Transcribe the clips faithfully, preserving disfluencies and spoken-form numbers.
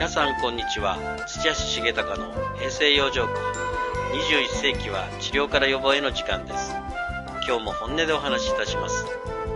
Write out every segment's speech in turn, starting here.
皆さんこんにちは。土屋重隆の平成養生訓。にじゅういっ世紀は治療から予防への時間です。今日も本音でお話しいたします。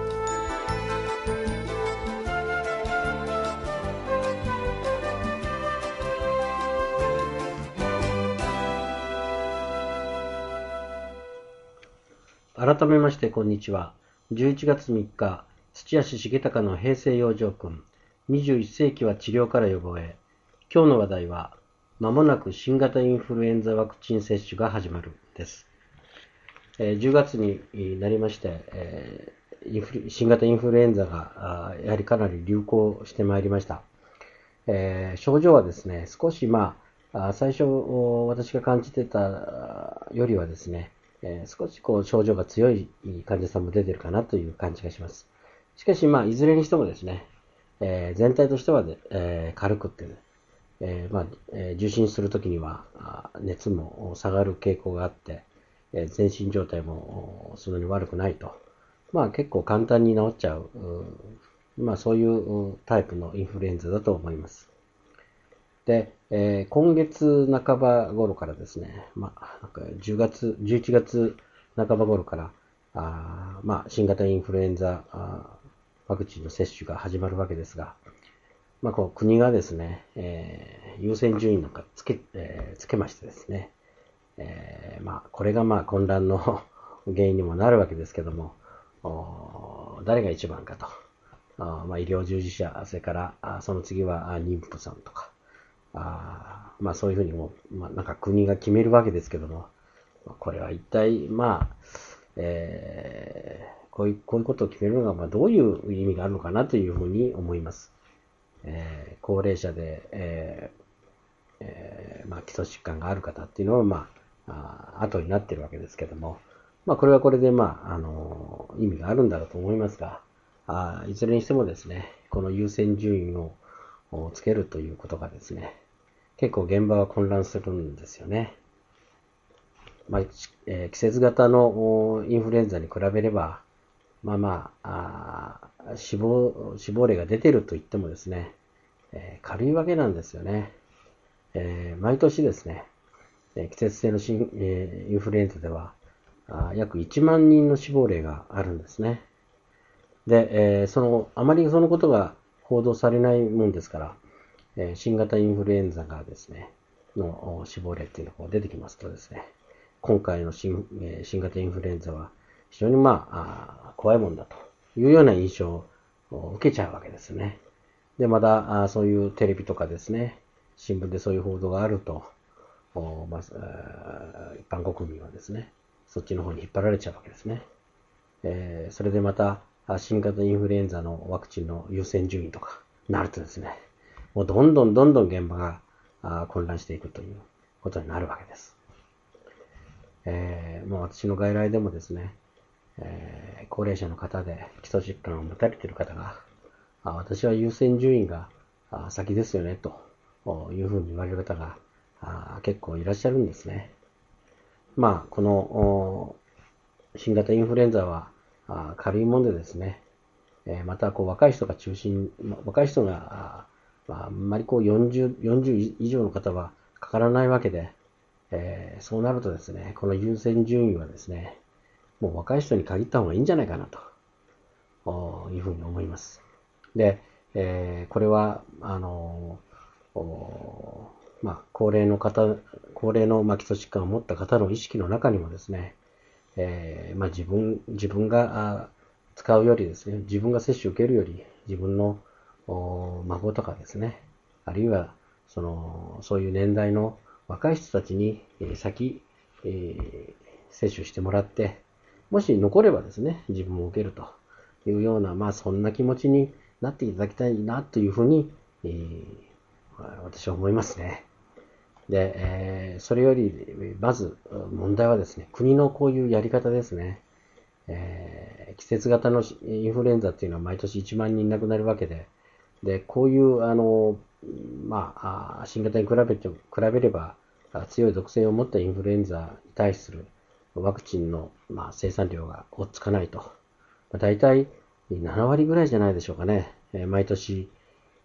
改めましてこんにちは。じゅういちがつみっか、土屋重隆の平成養生訓。にじゅういっ世紀は治療から予防へ。今日の話題は、まもなく新型インフルエンザワクチン接種が始まるです。えー、じゅうがつになりまして、えー、インフル新型インフルエンザがやはりかなり流行してまいりました。えー、症状はですね、少しまあ、最初私が感じてたよりはですね、えー、少しこう症状が強い患者さんも出てるかなという感じがします。しかしまあ、いずれにしてもですね、えー、全体としてはで、えー、軽くって、ね、えーまあえー、受診するときには熱も下がる傾向があって、えー、全身状態もそんなに悪くないと。まあ結構簡単に治っちゃう、うまあそういうタイプのインフルエンザだと思います。で、えー、今月半ば頃からですね、まあ、なんかじゅうがつ、じゅういちがつ半ば頃から、あまあ新型インフルエンザワクチンの接種が始まるわけですが、まあ、こう国がですね、えー、優先順位なんかつけ、えー、つけましてですね、えー、まあ、これがまあ混乱の原因にもなるわけですけども、誰が一番かと。あまあ、医療従事者、それからあその次は妊婦さんとか、あまあそういうふうにも、まあ、なんか国が決めるわけですけども、これは一体、まあ、えー、こういう、こういうことを決めるのが、まあどういう意味があるのかなというふうに思います。えー、高齢者で、えーえーまあ、基礎疾患がある方っていうのは、まあ、あ後になっているわけですけども、まあ、これはこれで、まあ、あの意味があるんだろうと思いますが、あいずれにしてもですね、この優先順位をつけるということがですね、結構現場は混乱するんですよね。まあえー、季節型のインフルエンザに比べれば、まあまあ、あ死亡、死亡例が出ていると言ってもですね、えー、軽いわけなんですよね。えー、毎年ですね、季節性のシン、えー、インフルエンザではあ約いちまんにんの死亡例があるんですね。で、えー、その、あまりそのことが報道されないもんですから、えー、新型インフルエンザがですね、の死亡例っていうのが出てきますとですね、今回の新、えー、新型インフルエンザは非常にまあ、あ怖いもんだというような印象を受けちゃうわけですね。で、また、あそういうテレビとかですね、新聞でそういう報道があると、まあ、一般国民はですね、そっちの方に引っ張られちゃうわけですね。えー、それでまた、新型インフルエンザのワクチンの優先順位とかなるとですね、もうどんどんどんどん現場が混乱していくということになるわけです。えー、もう私の外来でもですね、えー、高齢者の方で基礎疾患を持たれている方が、あ私は優先順位が先ですよねというふうに言われる方が結構いらっしゃるんですね。まあ、この新型インフルエンザは軽いもんでですね、またこう若い人が中心、若い人があんまりこう40、40以上の方はかからないわけで、えー、そうなるとですね、この優先順位はですね、もう若い人に限った方がいいんじゃないかなというふうに思います。で、えー、これは、あのまあ、高齢の方、高齢の基礎疾患を持った方の意識の中にもですね、えーまあ、自分、自分が使うよりですね、自分が接種を受けるより、自分の孫とかですね、あるいは、その、そういう年代の若い人たちに先、えー、接種してもらって、もし残ればですね、自分も受けるというような、まあそんな気持ちになっていただきたいなというふうに、えー、私は思いますね。で、えー、それより、まず問題はですね、国のこういうやり方ですね。えー、季節型のインフルエンザっていうのは毎年いちまんにん亡くなるわけで、で、こういう、あの、まあ、新型に比べて、比べれば強い毒性を持ったインフルエンザに対するワクチンの、まあ、生産量が追っつかないと。まあ、大体ななわりぐらいじゃないでしょうかね。えー、毎年、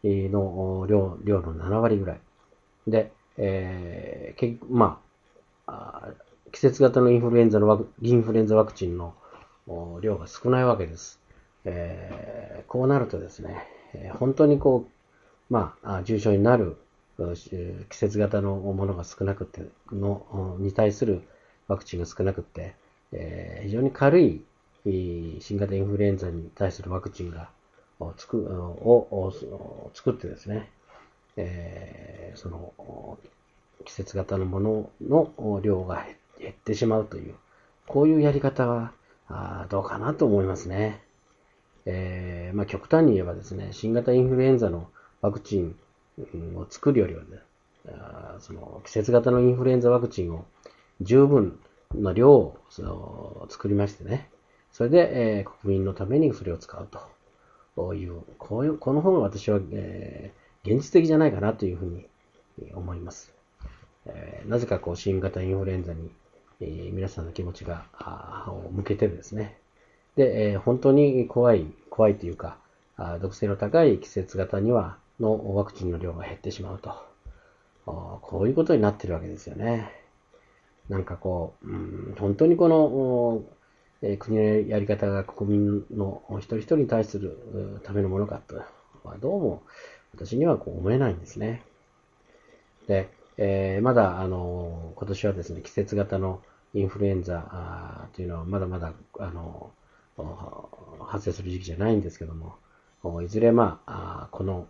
の量、量のななわりぐらい。で、えー、まあ、季節型のインフルエンザのワク、インフルエンザワクチンの量が少ないわけです。えー、こうなるとですね、本当にこう、まあ、重症になる季節型のものが少なくて、の、に対するワクチンが少なくて、えー、非常に軽い新型インフルエンザに対するワクチンがつくを作ってですね、えー、その季節型のものの量が減ってしまうという、こういうやり方はどうかなと思いますね。えーまあ、極端に言えばですね、新型インフルエンザのワクチンを作るよりはね、その季節型のインフルエンザワクチンを十分な量をその作りましてね、それで、えー、国民のためにそれを使うという、こういう、この方が私は、えー、現実的じゃないかなというふうに思います。えー、なぜかこう新型インフルエンザに、えー、皆さんの気持ちが向けてですね、で、えー、本当に怖い、怖いというか、毒性の高い季節型には、のワクチンの量が減ってしまうと。こういうことになってるわけですよね。なんかこう、うん、本当にこの、えー、国のやり方が国民の一人一人に対するためのものかとは、どうも私にはこう思えないんですね。で、えー、まだ、あの、今年はですね、季節型のインフルエンザというのはまだまだ、あの、発生する時期じゃないんですけども、いずれまあ、この、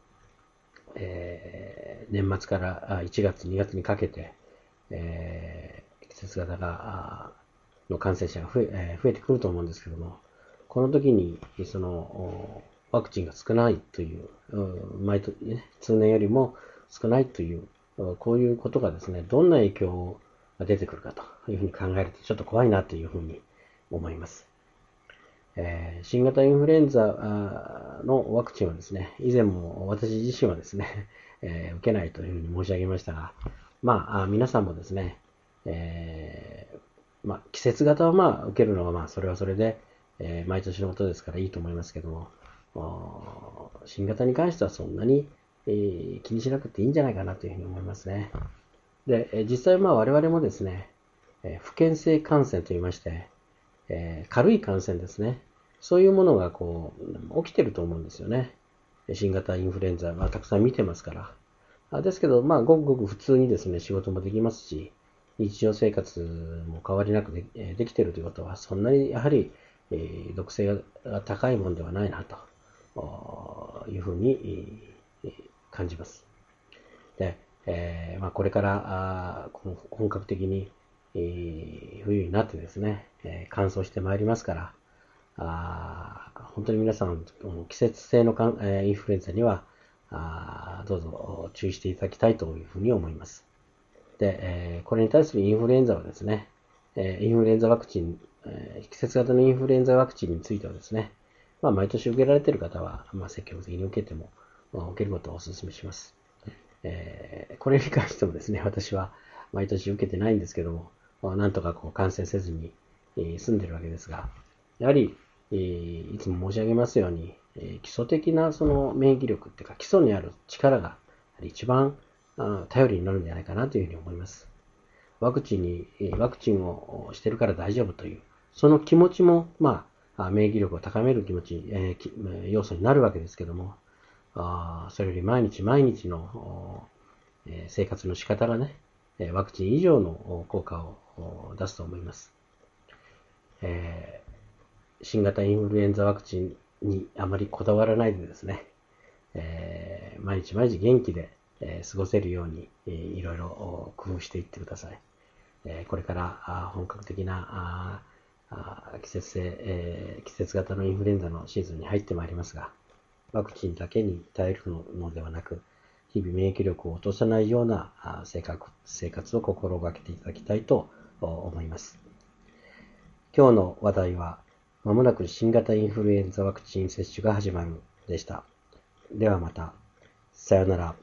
えー、年末からいちがつ、にがつにかけて、えー、季節型が、の感染者が増え、えー、増えてくると思うんですけども、この時に、その、ワクチンが少ないという、毎年、ね、通年よりも少ないという、こういうことがですね、どんな影響が出てくるかというふうに考えるとちょっと怖いなというふうに思います。えー、新型インフルエンザのワクチンはですね、以前も私自身はですね、えー、受けないというふうに申し上げましたが、まあ、皆さんもですね、えー、まあ、季節型はまあ、受けるのはまあ、それはそれで、えー、毎年のことですからいいと思いますけども、新型に関してはそんなに、えー、気にしなくていいんじゃないかなというふうに思いますね。で、実際まあ我々もですね、不健性感染と言いまして、えー、軽い感染ですね。そういうものがこう、起きてると思うんですよね。新型インフルエンザはたくさん見てますから。ですけど、まあ、ごくごく普通にですね、仕事もできますし、日常生活も変わりなく で, できているということは、そんなにやはり、えー、毒性が高いものではないなというふうに感じます。で、えーまあ、これから本格的に冬になってですね、乾燥してまいりますから、あ本当に皆さん、季節性のインフルエンザにはあどうぞ注意していただきたいというふうに思います。で、えー、これに対するインフルエンザはですね、インフルエンザワクチン、季節型のインフルエンザワクチンについてはですね、まあ、毎年受けられている方は、まあ、積極的に受けても、まあ、受けることをお勧めします。えー、これに関してもですね、私は毎年受けてないんですけども、まあ、なんとかこう感染せずに、えー、済んでるわけですが、やはり、えー、いつも申し上げますように、えー、基礎的なその免疫力っていうか、基礎にある力が一番頼りになるんじゃないかなというふうに思います。ワクチンに、ワクチンをしてるから大丈夫という、その気持ちも、まあ、免疫力を高める気持ち、えー、要素になるわけですけども、あそれより毎日毎日の生活の仕方がね、ワクチン以上の効果を出すと思います。えー、新型インフルエンザワクチンにあまりこだわらないでですね、えー、毎日毎日元気で過ごせるようにいろいろ工夫していってください。これから本格的な季節性、季節型のインフルエンザのシーズンに入ってまいりますが、ワクチンだけに頼るのではなく、日々免疫力を落とさないような生活、生活を心がけていただきたいと思います。今日の話題は、まもなく新型インフルエンザワクチン接種が始まるでした。ではまた。さようなら。